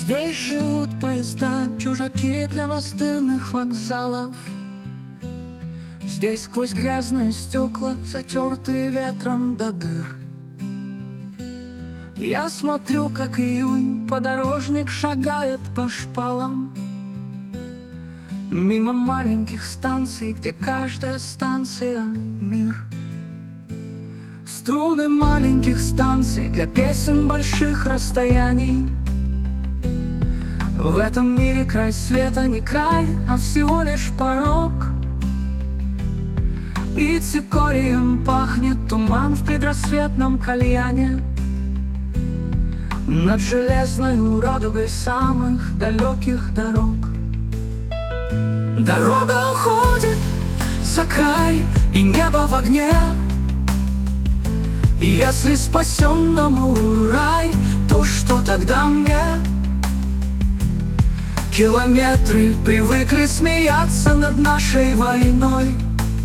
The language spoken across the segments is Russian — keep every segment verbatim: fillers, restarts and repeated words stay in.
Здесь живут поезда, чужаки для настырных вокзалов. Здесь сквозь грязные стекла, затертые ветром до дыр. Я смотрю, как июнь, подорожник шагает по шпалам. Мимо маленьких станций, где каждая станция — мир. Струны маленьких станций для песен больших расстояний. В этом мире край света не край, а всего лишь порог. И цикорием пахнет туман в предрассветном кальяне. Над железной радугой самых далеких дорог. Дорога уходит за край, и небо в огне. И если спасенному рай, то что тогда мне? Километры привыкли смеяться над нашей войной.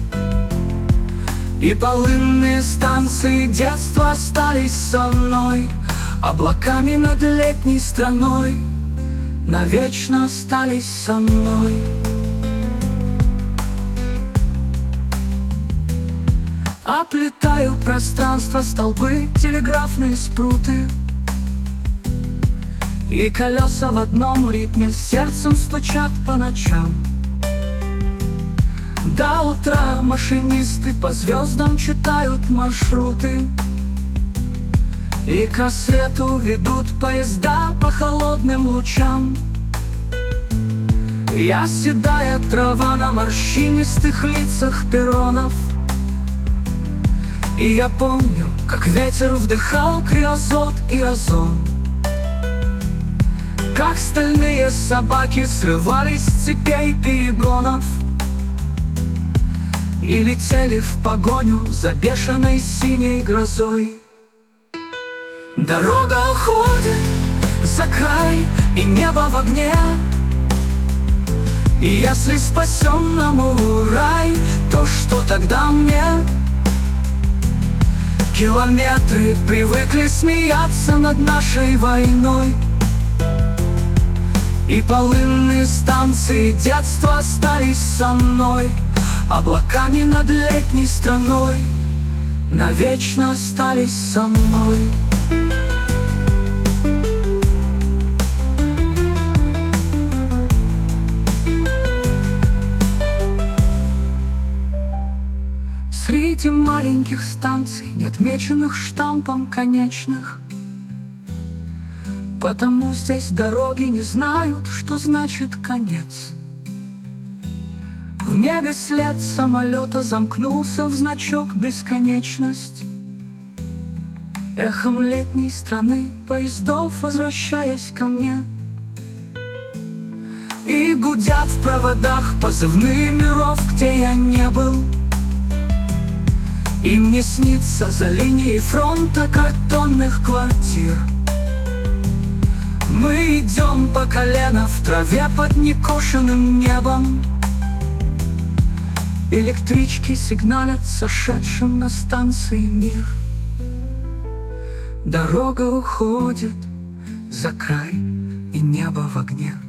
И полынные станции детства остались со мной. Облаками над летней страной навечно остались со мной. Оплетаю пространство столбы, телеграфные спруты. И колеса в одном ритме сердцем стучат по ночам. До утра машинисты по звездам читают маршруты. И к рассвету ведут поезда по холодным лучам. Я седая трава на морщинистых лицах перронов. И я помню, как ветер вдыхал криозот и озон. Как стальные собаки срывались с цепей перегонов и летели в погоню за бешеной синей грозой. Дорога уходит за край, и небо в огне. И если спасенному рай, то что тогда мне? Километры привыкли смеяться над нашей войной. И полынные станции детства остались со мной. Облаками над летней страной навечно остались со мной. Среди маленьких станций, не отмеченных штампом конечных. Потому здесь дороги не знают, что значит конец. В небе след самолета замкнулся в значок бесконечность. Эхом летней страны поездов возвращаясь ко мне. И гудят в проводах позывные миров, где я не был. И мне снится за линией фронта картонных квартир. Мы идем по колено в траве под некошенным небом. Электрички сигналят сошедшим на станции мир. Дорога уходит за край, и небо в огне.